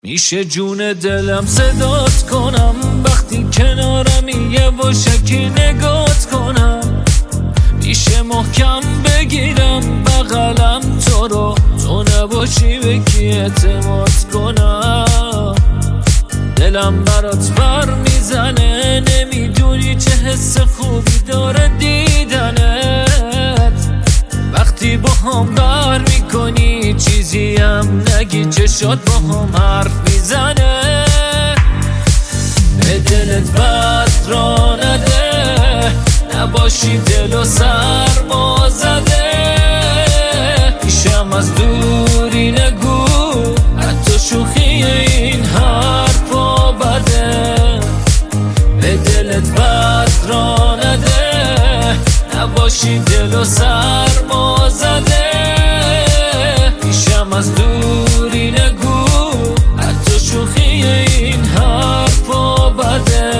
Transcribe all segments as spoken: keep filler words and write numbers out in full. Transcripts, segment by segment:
میشه جون دلم صدات کنم وقتی کنارمی یه وشکی نگات کنم. میشه محکم بگیرم بغلم تو رو، تو نباشی به کی اعتماد کنم. دلم برات بر میزنه، نمیدونی چه حس خوبی داره دیدنت. وقتی با هم بر میکنی چیزی هم نگی، چشات با هم حرف میزنه. به دلت بد را نده، نباشی دل و سرما زده. پیشم از دوری نگو، حتی شوخی این حرفا بده. به دلت بد را نده، نباشی دل و سرما زده. پیشم از دوری نگو، حتی شوخی این حرفا بده.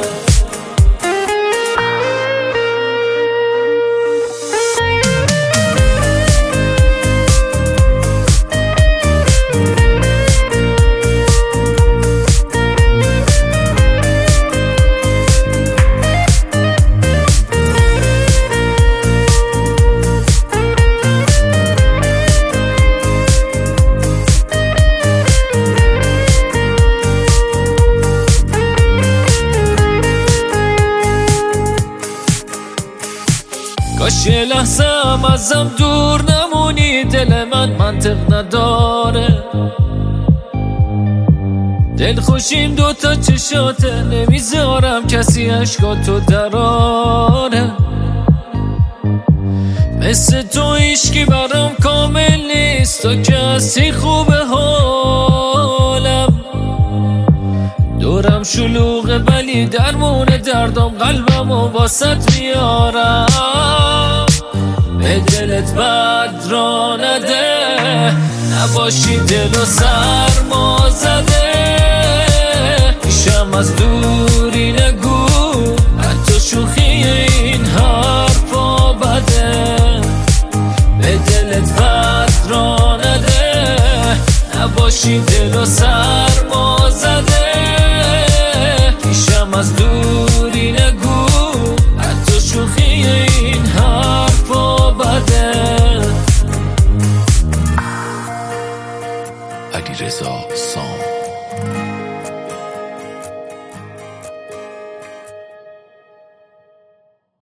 کاش یه لحظه هم ازم دور نمونی، دل من منطق نداره. دل خوشیم دوتا چشاته، نمیذارم کسی عشقاتو دراره. مثل تو هیچکی برام کامل نیست، تو کسی خوبه حالم. دورم شلوغه ولی درمون دردم، قلبم و واسط میارم. به دلت بد را نده، نباشی دل و سرما زده. پیشم از دوری نگو، حتی شوخی این حرفا بده. به دلت بد را نده، نباشی دل و سرما زده. پیشم از دور